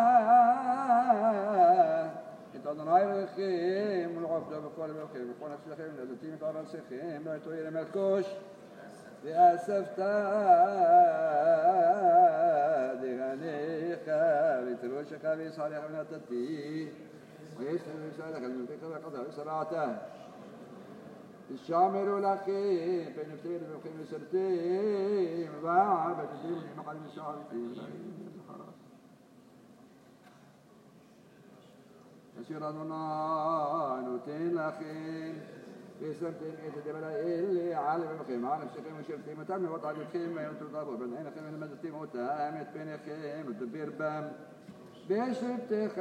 Speaker 3: את אדוני אלוהיכם ולעבדו בכל לבבכם ובכל נפשכם ולדתים את ארצכם לא יתוהי למלקוש ואספת דגניך ותרושך וישעריך ונתתי וישתר וישעריך ולמתיך וקדע ושרעתה الشامر لكن بين فتير وخيم سرتين وعبة تدريبني محل الشعر في الحرام يسير أدونا نوتين لكن في سرتين إتدبلا إلي عالم الخيم عالم شخيم وشرتين متعمل وطع الخيم ما ينتظر بالعين خيم المدتين وتامت بين الخيم وتدبير بام بشرتك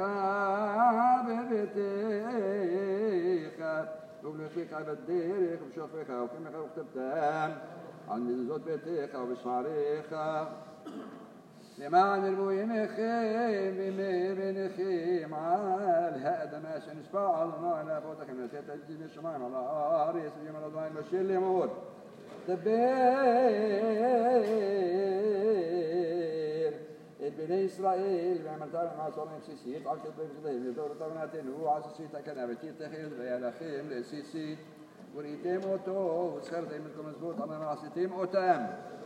Speaker 3: ببتيك وبلخيك بديرك وبشوفك وكمك وكتبتام عن مزود بيتك وبشعريك لمعنى البوينخيم بميرنخيم على هذا ما شنشفع الله لا فوتك من تتجد الشمال على عريس يوم الأضواء المشير ليمور تبير بني إسرائيل بعمل تعالى مع صالح سيسيت عشر ضيف ضيف لدور طبناتين هو عسسيت كان بكير تخيل بيالا خيم لسيسيت وريتيم أوتو وسخرتين منكم مزبوط على معصيتيم أوتام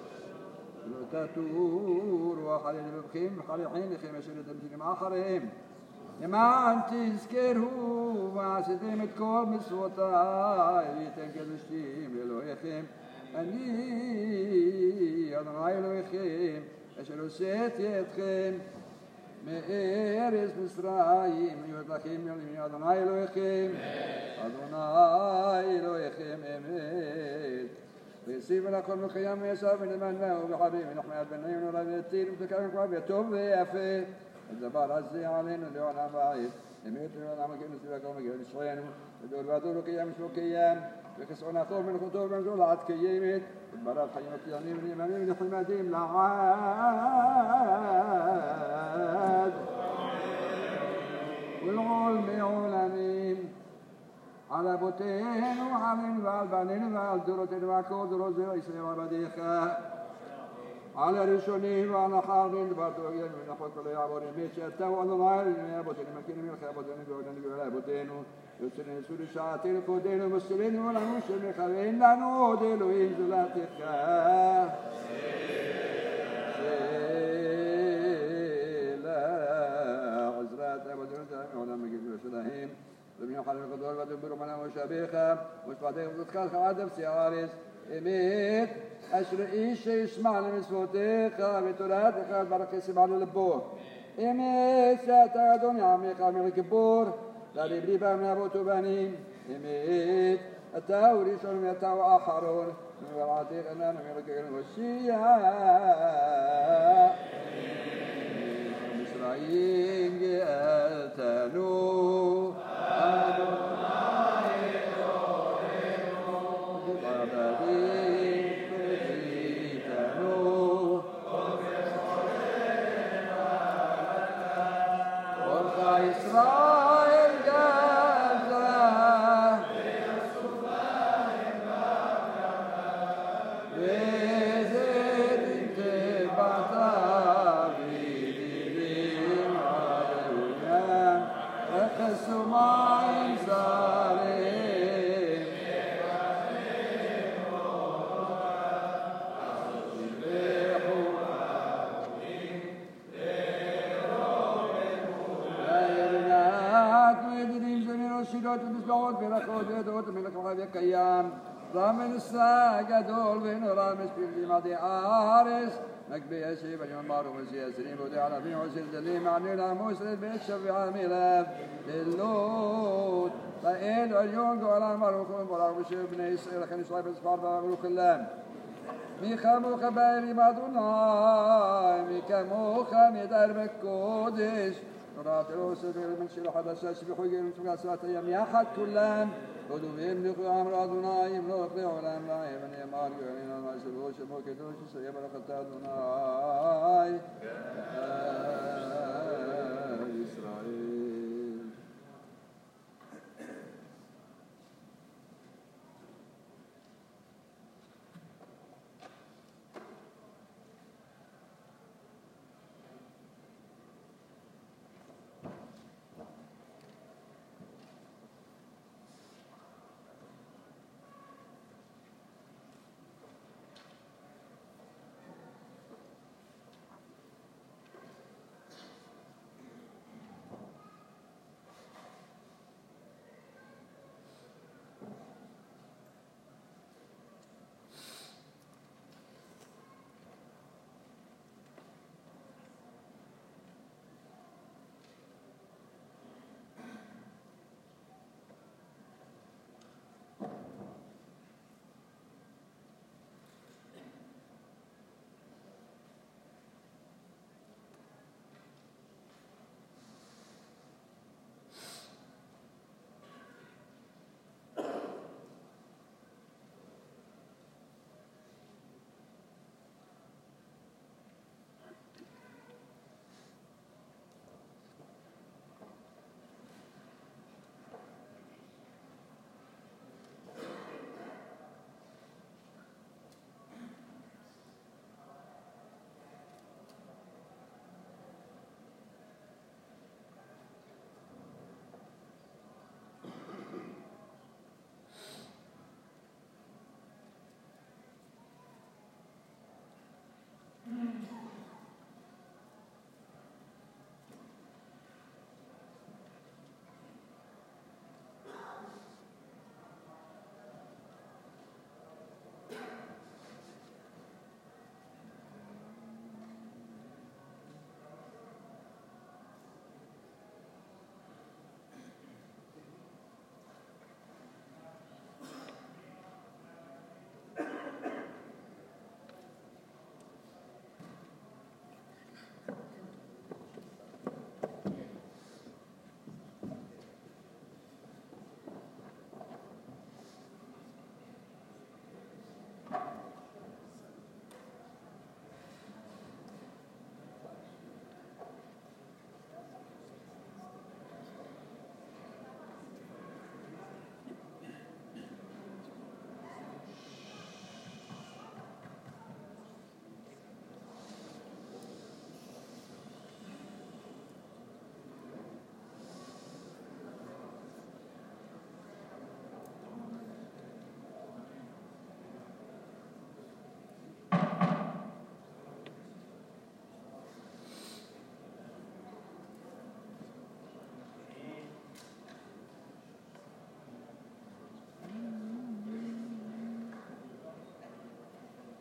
Speaker 3: تاتور وخليل ببخيم خليحين لخيم يشير تمثيل مع خريم لما أنت تذكره معصيتيم تكون مسوطا يتنكد الشتيم للويخيم أني أضنعي لويخيم أشلو سيت يتخيم מארץ מצרים, להיות לכם ימים, אדוני אלוהיכם, אדוני אלוהיכם אמת. ויוסיף לכל מקיים ויסף ונאמנה ובחביב ונחמד בנינו ולבטיר ותקרם כבר וטוב ויפה. הדבר הזה עלינו לעולם ועד. אמת לעולם הגן וסביבה כל מגיע לשרנו, ודור ועדור וקיים ושמו קיים, וכסעון הטוב מלכותו ובמזול עד קיימת, ודבריו חיים הקיימים ונאמנים ונחמדים לעד. ולעולמי עולמים. על אבותינו, עלינו ועל בנינו ועל דורותינו ועל כל דורות זרע ישראל עבדיך. על הראשונים ועל האחרונים דבר תורגל ונחות כל יעבור אמת שאתה הוא אדוני אלוהי אבותינו מכירים מלכי אבותינו גאולנו גאולי אבותינו יוצאנו יצאו לשעתנו קודנו ומסתירנו לנו שמכוון לנו עוד אלוהים זולתך. סלע עזרת אבותינו מעולם מגידו שלהם ומיוחד וגדול ודבר ומנה ושביך ושפעתך וזכתך עד אפסי הארץ אמת אשר איש שישמע למצוותיך ותורתך ברך ישמע ללבו אמת שאתה אדוני עמך מלך גיבור לריב ריבה מאבות ובנים אמת אתה הוא ראשון ואתה הוא האחרון ומלעתיך איננו מלכנו הושיע ישראל גאלתנו ישראל גאלתה וזדים תבעתה וידידים עלויה רכסו מים זרים שילות ומזבחות ורחות ועדות ומלך וחי וקיים רם ונשא גדול ונורא משפיעים עדי הארץ מגביה שבע יום ברוך ושי עשרים ועודי ערבים עושה דלים מענה לעמוס בית שבעה מלב לילות לאל עליון גאלם ברוך וברוך ושב בני ישראל לכן ישראל בספר וברוך כולם מי כמוך בעלים אדוני מי כמוך מדר בקודש תורת אלוהים من شيل حدث شبيح ويجيل تبقى ساعة أيام ياحد كلهم ودو بيملك أمر أدوناي يملك لعلام لا يمن يمار يعلن الله سبوش موكدوش سيبرك أدوناي إسرائيل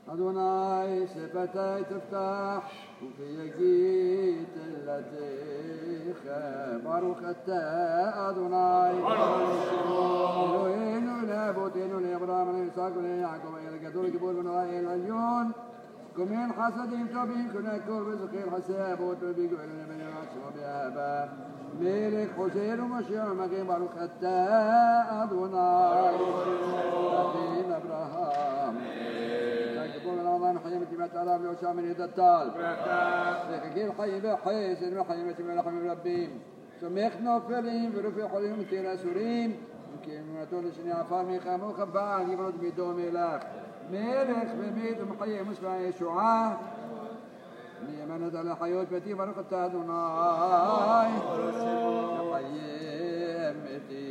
Speaker 3: أدوناي شفتي تفتح وفي يجيت التيخ باروك أتا أدوناي إلهينو لابوتينو لإبراهيم لإسحاق وليعقوب إلى الجدول كبول من رأي العليون كمين حسدين توبين كنا كل بزخير حساب وتوبين كل من يعشر بأبا ملك حسين ومشيع مكين باروك أتا أدوناي أخين أبراهام يقول الأعظام حيمة ما تعلم لوشام من يد التال لكن حي بحيس المحيمة ما لحم ربهم سميخ نوفلين برفع حليهم تيرا سورين يمكن ما تقول شنو عفار من خامو خبان يبرد بدوم إلاف ملك بميت محيي مسمع يشوعاه ليمنة على حيوت بتي برقة تهدوناي حيي أمتي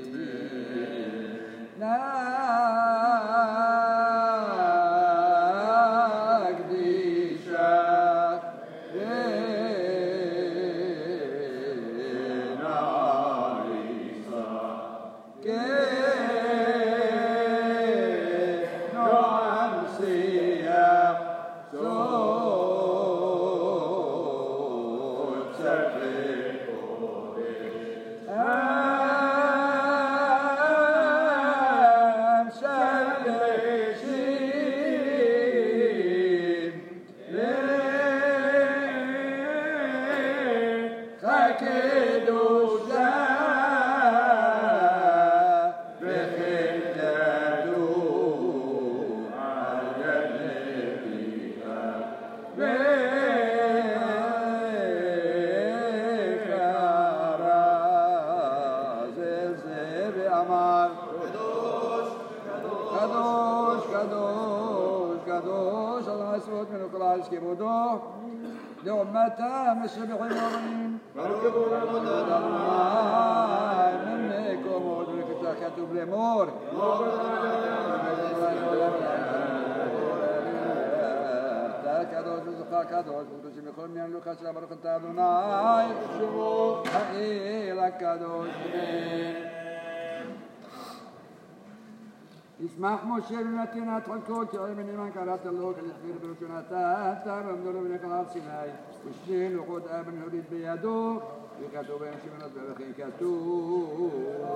Speaker 3: يسمح مشير متينا تحكوك من من كانت الله كالتفير بركناتا تابم دولو من قناة سيناي وشلين وقود آمن هريد بيادو يكتو بين شمنات بلخين كتوب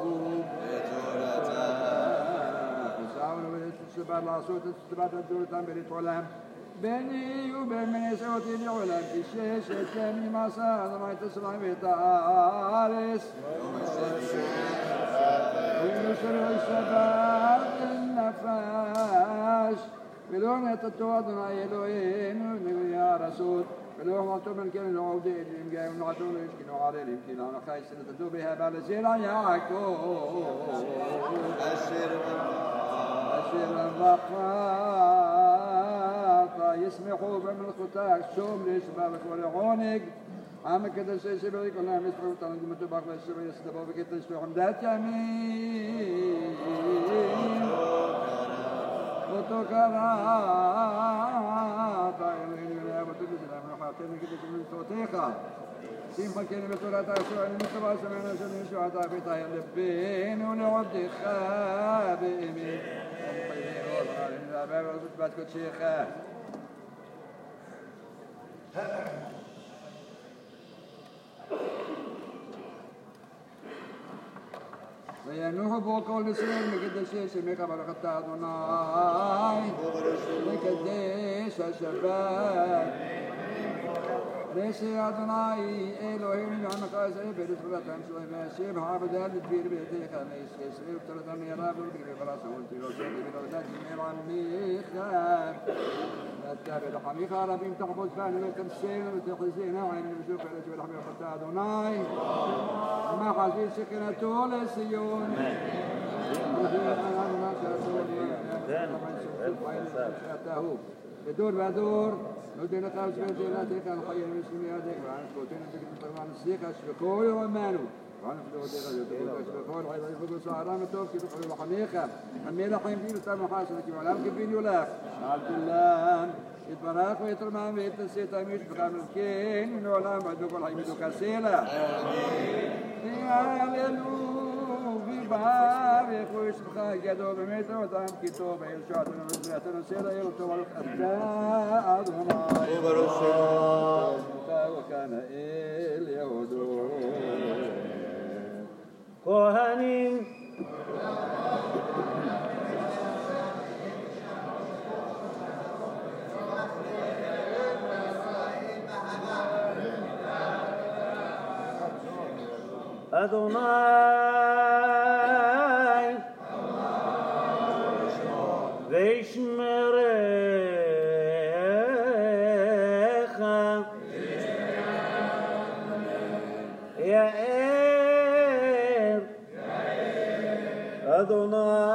Speaker 3: يساول ويتسبار لعصوت السبات الدولة تنبريت علام بيني وبين من يسوتي لعلام في الشيش الثاني ما صار ما يتسرع بيتارس وينشر الشباب النفاش بدون يتتوضنا إلهين يا رسول بدون معطوب من كل العودين اللي جاي ونعطون يمكن وعليه يمكن أنا خايف سنة بها بالزيرة يعقوب أشير الرقاطة يسمحوا بملكوتك شوم ليش بالك ولعونك عم كده شيء شبابي كلنا مسحوا تنجم متباق للشباب يستبوا بكده يشتوا عمدات يمين وتكرات إلهي ولا بتجلس لما حاطين كده من صوتيخا سيم حكينا بتورات أسوأ المتبع سمعنا شنو شهداء في طاير لبين ونعد خابئين لا باب رزق كل شيخا وينوح بوكول نسير مقدسيش ميكا بركة أدوناي مقدس الشباب ريسي أدوناي إلهي نعم قاسي بريس بركان سوى ماشي محابد الدبير بيتيك ميس يسري وتردن يراب البير براسه والتيرو سيدي بردك من عميخا نتابع الحميخة ربي تحبط فاني وتمسين وتحزين وعين نشوف على جوال حميخة أدوناي ما حزين سكنته لسيون بدور بدور ندينا خمس بنتيناتك الحي المسلمياتك وعن سكوتين طبعا السيق أشبكول ومانو وعن فدوديك أشبكول حيث يفضل سهران التوفي بحر الحميقة أمير حين فيه تام حاسنك وعلام كبين يلاك عبد الله يتبراك ويترمى بيت السيطة ميش بخام الكين من علام عدوك الحي مدوك السيلة هللويا ויברך וישמך גדול באמת אותם כי טוב וישועתנו וזרעתנו סלע אלו טוב על אתה אדוני
Speaker 1: וברוך
Speaker 3: אתה וכאן האל יהודו כהנים אדוני וישמרך יאר אדוני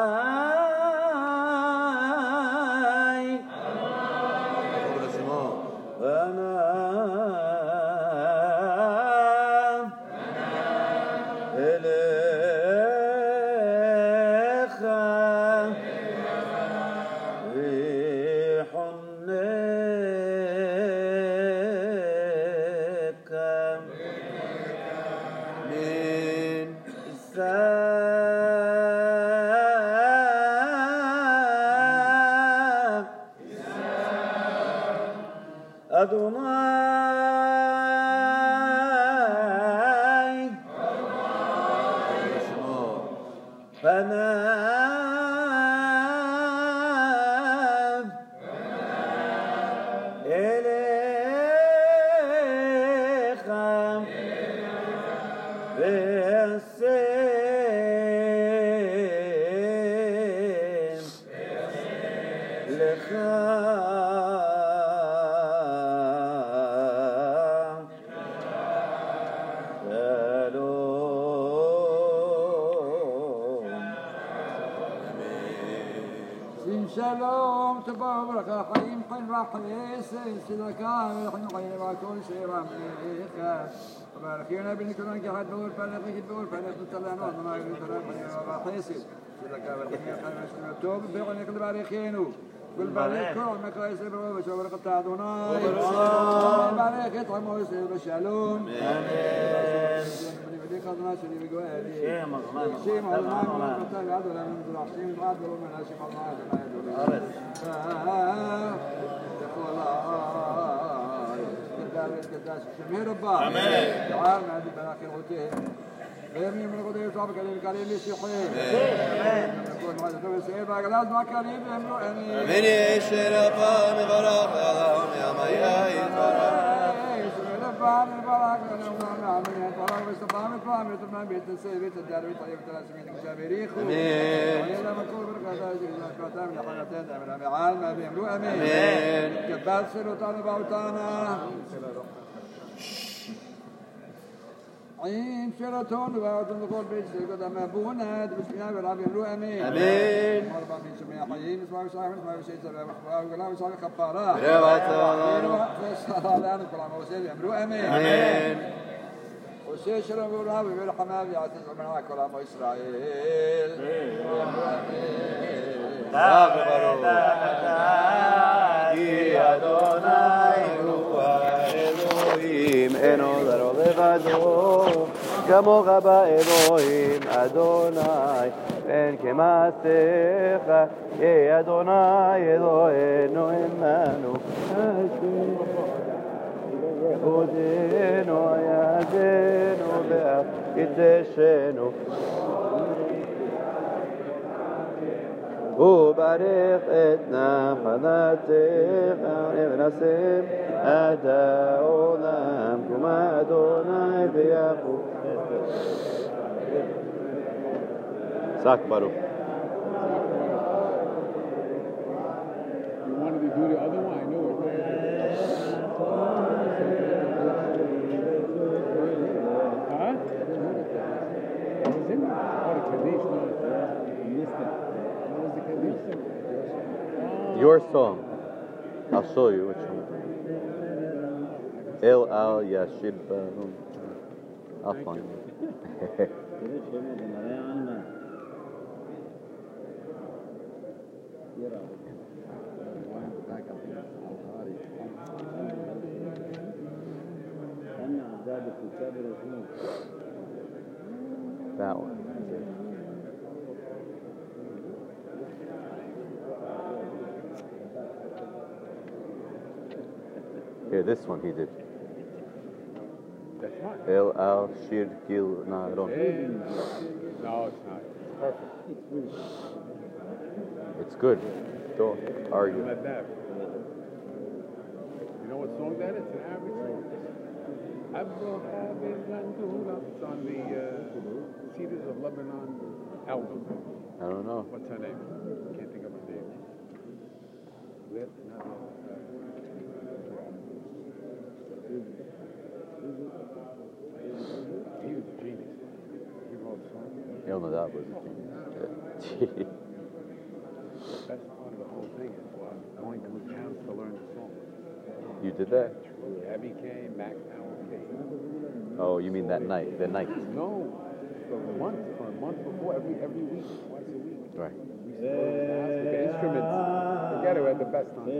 Speaker 3: שלום, טובה וברכה, חיים חיים וחסד, צדקה ולחיים חיים והכל שירה מלך. וברכיונה בנקודן כאחד באור פנך וכתבאור פנך נתלנו, אדוני ונתלנו חיים וחסד, צדקה ולחיים חיים ושלום טוב, וברכינו לברכנו. ולברך כל עמך ישראל ברוב ושברכת אדוני. ולברך את עמו ישראל בשלום. אמן. ולברך אדוני שלי וגואלי. שם אדוני מלכותי ועד עולם המדרשים ועד עולם מלאשים אדוני אדוני אדוני. לכל קדש קדש שמי רבה. אמן. דער מעדי ברך אלוהיהם. וימים מלכותי ישוע בקלים קלים לשיחים. אמן. כל מה זה טוב ישראל והגלת מהקלים ואמרו אמן.
Speaker 1: אמן ישר רבה מברך לעולם ימיה יתברך.
Speaker 3: פעם מברך לנו אמן יתברך וספם את פעם ותמם בית נשא בית הדר בית חיים ותלסמין כשבריחו. אמן. ואלה מקור ברכתה שכתם לחייתת אמן מעל מה ואמרו אמן. אמן. כבד שלותנו באותנה. عين شرطون وعدون لقول بيت سيقود أما بوند بسمياء والعب يملو أمين
Speaker 1: أمين
Speaker 3: مربع من سمياء حيين اسمعوا صاحب اسمعوا شيء سبب وقلام صاحب خبارا
Speaker 1: روات الله
Speaker 3: فصار الآن كلام وسيل يملو أمين
Speaker 1: أمين
Speaker 3: وسيل شرم والعب بالحمام يعتز من كلام إسرائيل يملو أمين
Speaker 1: تغفروا כי אדוני הוא האלוהים, אין עוד הרוב לבדו, כמוך באלוהים, אדוני, אין כמעשיך, יהי אדוני אלוהינו עמנו, עודנו ידנו בהקדשנו. וברך את נחלתך ונשם עד העולם כמו אדוני ביעקב. שק ברוך.
Speaker 4: You wanted to do the other one? I know it. Huh? What was in it? Oh, the Kaddish. No, I missed it. What was the Kaddish?
Speaker 1: Your song. I'll show you which one. El al yashib. I'll find it. That one. Here, this one he did.
Speaker 4: That's not.
Speaker 1: El al shir gil naron.
Speaker 4: No, it's not. It's perfect.
Speaker 1: It's good. Don't argue.
Speaker 4: Not that. You know what song that is? It's an Arabic song. It's on the Cedars of Lebanon album.
Speaker 1: I don't know.
Speaker 4: What's her name? Can't think of her name. He was a genius. He wrote songs.
Speaker 1: El Nadab was a genius.
Speaker 4: The best part of the whole thing is going to the camps to learn the song.
Speaker 1: You did that?
Speaker 4: Abby came, Mac Powell came.
Speaker 1: Oh, you mean that night? The night.
Speaker 4: No, for a month before, every week, twice a week.
Speaker 1: Right.
Speaker 4: We used to go to the house with the instruments. Forget it, we had the best time.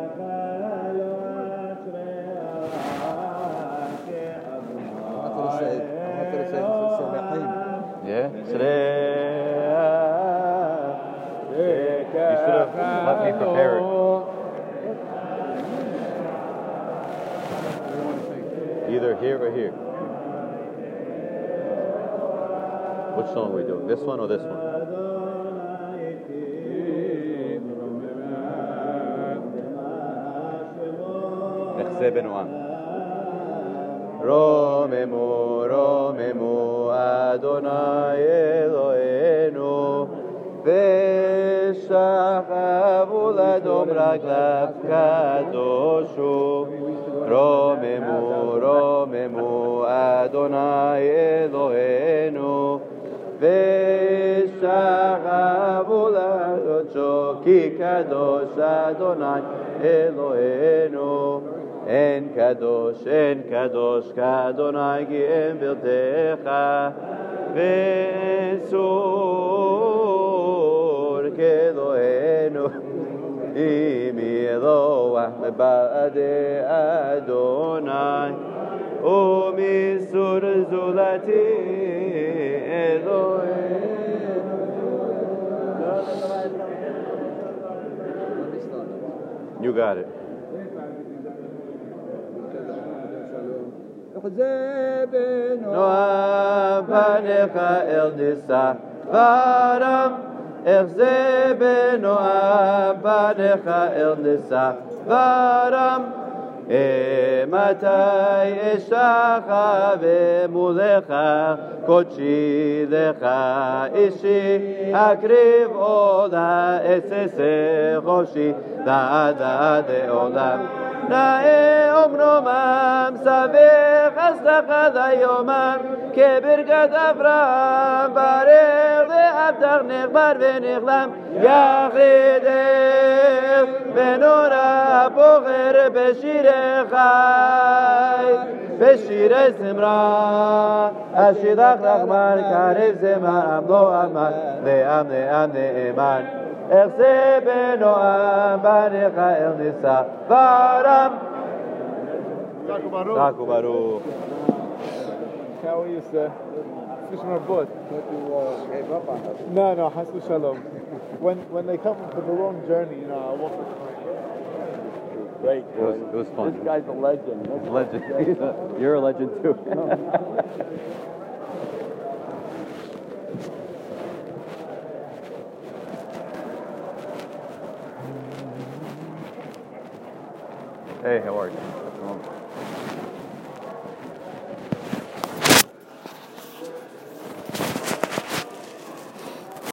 Speaker 1: Yeah? You should have let me prepare it. Either here or here. Which song are we doing? This one or this one? Echze Benoam. Romemu, Romemu, Adonai Eloheinu, V'shachavu ladom raglav kadoshu. Romemu, Romemu, Adonai Eloheinu, V'shachavu ladom ki kadosh Adonai Eloheinu. En kadosh k'Adonai ki em birtecha, V'sur k'Eloheinu, Imi Eloah ba'adei Adonai, U'misur zulati Eloheinu. You got it. Noam panecha el nisa varam, Echze benoam panecha el nisa varam, Matai eshacha ve'mulecha kochi lecha ishi akriv ola esese choshi da'ada de'olam. Na'e omnomam savech astakad hayomam kebirkat Avraham barech ve'avtach nechbar ve'nechlam yachidech benora bocher beshirei chai beshirei zimra ashidach rachman karev zeman lo aman le'am le'am ne'eman Echze benoam banecha el nisa varam. Taku Baruch.
Speaker 5: How are you, sir? Fishing our boat.
Speaker 3: Gave up on us.
Speaker 5: No, Has Shalom. When they come for the long journey, I walk with them.
Speaker 1: Great. It was fun.
Speaker 2: This guy's a legend.
Speaker 1: Legend. You're a legend too. Hey, how are you?